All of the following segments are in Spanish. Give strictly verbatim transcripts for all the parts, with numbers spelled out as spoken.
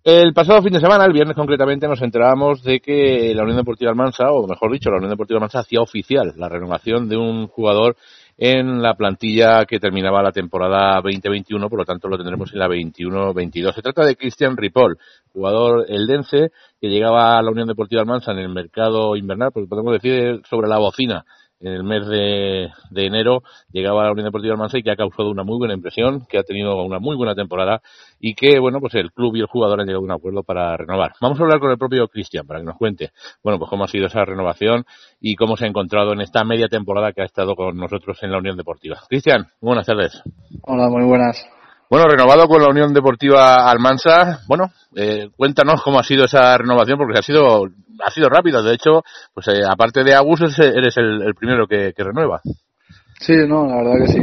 El pasado fin de semana, el viernes concretamente, nos enterábamos de que la Unión Deportiva Almansa, o mejor dicho, la Unión Deportiva Almansa hacía oficial la renovación de un jugador en la plantilla que terminaba la temporada veinte veintiuno, por lo tanto lo tendremos en la veintiuno veintidós. Se trata de Cristian Ripoll, jugador eldense que llegaba a la Unión Deportiva Almansa en el mercado invernal, porque podemos decir sobre la bocina. En el mes de, de enero llegaba a la Unión Deportiva Almansa y que ha causado una muy buena impresión, que ha tenido una muy buena temporada y que, bueno, pues el club y el jugador han llegado a un acuerdo para renovar. Vamos a hablar con el propio Cristian para que nos cuente, bueno, pues cómo ha sido esa renovación y cómo se ha encontrado en esta media temporada que ha estado con nosotros en la Unión Deportiva. Cristian, buenas tardes. Hola, muy buenas. Bueno, renovado con la Unión Deportiva Almansa. Bueno, eh, cuéntanos cómo ha sido esa renovación, porque ha sido ha sido rápida. De hecho, pues eh, aparte de Agus, eres el, el primero que, que renueva. Sí, no, la verdad que sí.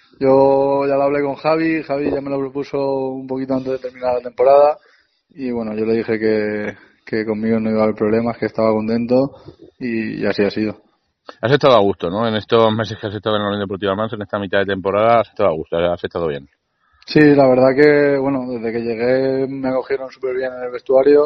Yo ya lo hablé con Javi, Javi ya me lo propuso un poquito antes de terminar la temporada y bueno, yo le dije que, que conmigo no iba a haber problemas, que estaba contento y, y así ha sido. Has estado a gusto, ¿no? En estos meses que has estado en la Unión Deportiva Almansa, en esta mitad de temporada, has estado a gusto, has estado bien. Sí, la verdad que, bueno, desde que llegué me acogieron súper bien en el vestuario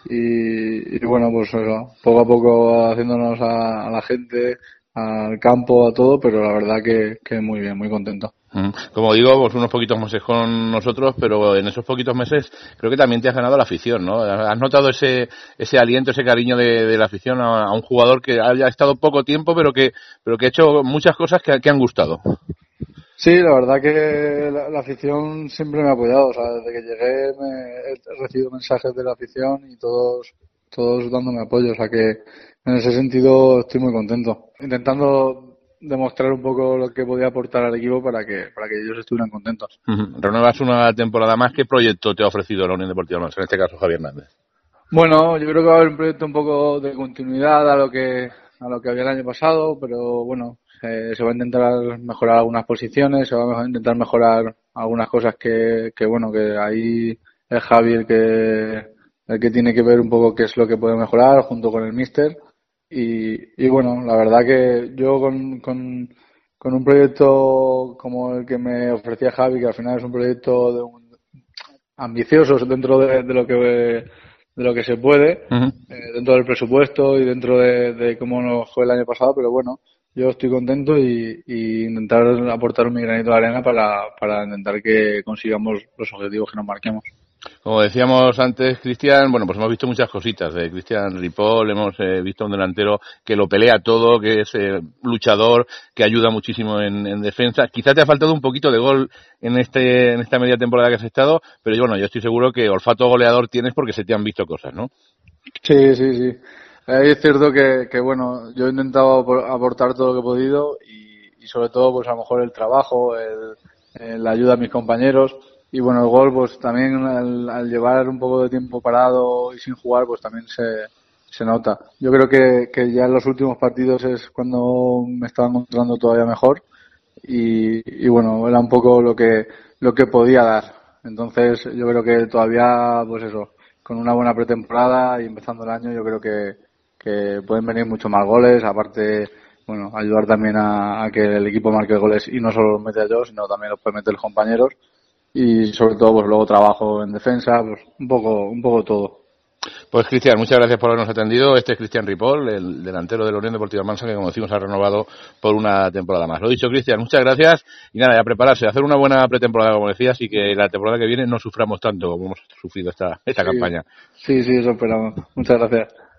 y, y bueno, pues eso, poco a poco haciéndonos a, a la gente, al campo, a todo, pero la verdad que, que muy bien, muy contento. Como digo, pues unos poquitos meses con nosotros, pero en esos poquitos meses creo que también te has ganado la afición, ¿no? ¿Has notado ese ese aliento, ese cariño de, de la afición a, a un jugador que haya estado poco tiempo, pero que pero que ha hecho muchas cosas que, que han gustado? Sí, la verdad que la, la afición siempre me ha apoyado, o sea, desde que llegué me, he recibido mensajes de la afición y todos todos dándome apoyo, o sea que en ese sentido estoy muy contento, intentando demostrar un poco lo que podía aportar al equipo para que para que ellos estuvieran contentos. Uh-huh. Renuevas una temporada más. ¿Qué proyecto te ha ofrecido la Unión Deportiva Almansa, en este caso Javier Hernández? Bueno, yo creo que va a haber un proyecto un poco de continuidad a lo que a lo que había el año pasado, pero bueno, eh, se va a intentar mejorar algunas posiciones, se va a intentar mejorar algunas cosas que, que bueno, que ahí es Javi el que el que tiene que ver un poco qué es lo que puede mejorar junto con el míster. Y, y bueno, la verdad que yo con, con, con un proyecto como el que me ofrecía Javi, que al final es un proyecto de un, ambicioso dentro de, de lo que de lo que se puede, uh-huh. eh, dentro del presupuesto y dentro de, de cómo nos fue el año pasado, pero bueno, yo estoy contento y, y intentar aportar mi granito de arena para, para intentar que consigamos los objetivos que nos marquemos. Como decíamos antes, Cristian, bueno, pues hemos visto muchas cositas de Cristian Ripoll, hemos eh, visto un delantero que lo pelea todo, que es eh, luchador, que ayuda muchísimo en, en defensa. Quizá te ha faltado un poquito de gol en este en esta media temporada que has estado, pero bueno, yo estoy seguro que olfato goleador tienes porque se te han visto cosas, ¿no? Sí, sí, sí. Eh, es cierto que, que, bueno, yo he intentado aportar todo lo que he podido y, y sobre todo, pues a lo mejor el trabajo, el, el la ayuda a mis compañeros. Y bueno, el gol, pues también al, al llevar un poco de tiempo parado y sin jugar, pues también se, se nota. Yo creo que, que ya en los últimos partidos es cuando me estaba encontrando todavía mejor y, y bueno, era un poco lo que, lo que podía dar. Entonces yo creo que todavía, pues eso, con una buena pretemporada y empezando el año, yo creo que, que pueden venir muchos más goles, aparte, bueno, ayudar también a, a que el equipo marque goles y no solo los mete yo, sino también los puede meter los compañeros. Y sobre todo pues luego trabajo en defensa, pues un poco un poco todo. Pues Cristian, muchas gracias por habernos atendido. Este es Cristian Ripoll, el delantero de la Unión Deportiva Almansa, que como decimos ha renovado por una temporada más. Lo dicho, Cristian, muchas gracias y nada, ya prepararse, hacer una buena pretemporada como decías y que la temporada que viene no suframos tanto como hemos sufrido esta esta sí, campaña. Sí, sí, eso esperamos. Muchas gracias.